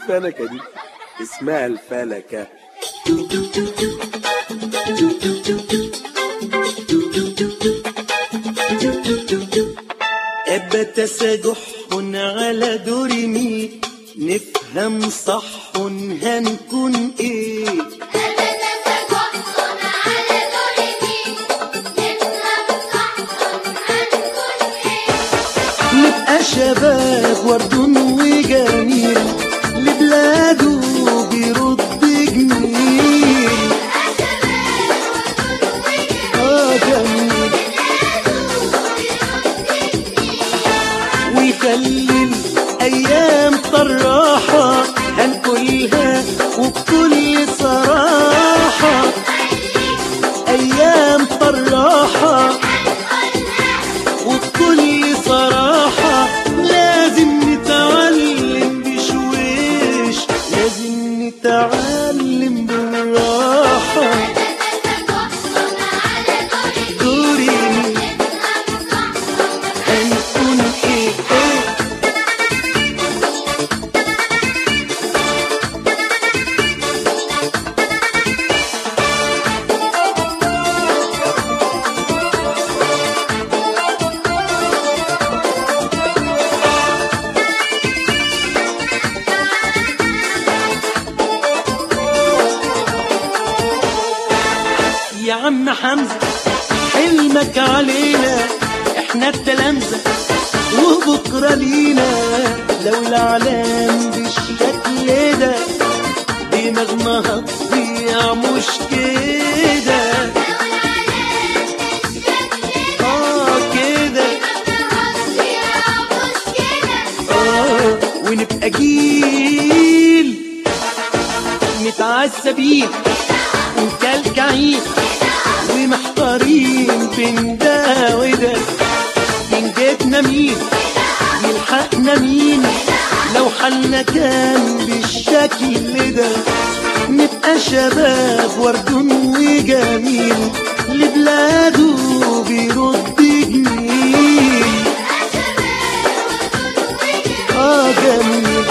الفلكة دي اسمها الفلكة. تسجح على دور مي، نفهم صح هنكون ايه. نبقى شباب ورد وجميل، لبلاده بيرد جميل. جميل ويخلي الأيام طراحة، هنقولها وبكل صراحة. أيام طراحة وبكل صراحة، لازم نتعلم بشويش، لازم نتعلم بالراحة. يا عم حمزة حلمك علينا، احنا التلامذة وبكرة لينا. لو العالم بالشكل ده دماغنا هتضيع مش كده. كده ونبقى جيل متعذبين ومكلكعين ومحتارين بين ده وده، ينجدنا مين يلحقنا مين لو حالنا كان بالشكل ده. نبقى شباب ورد وجميل، لبلاده بيرد جميل. جميل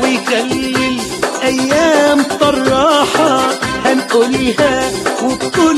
ويخلي الأيام طراحة، هنقولها وبكل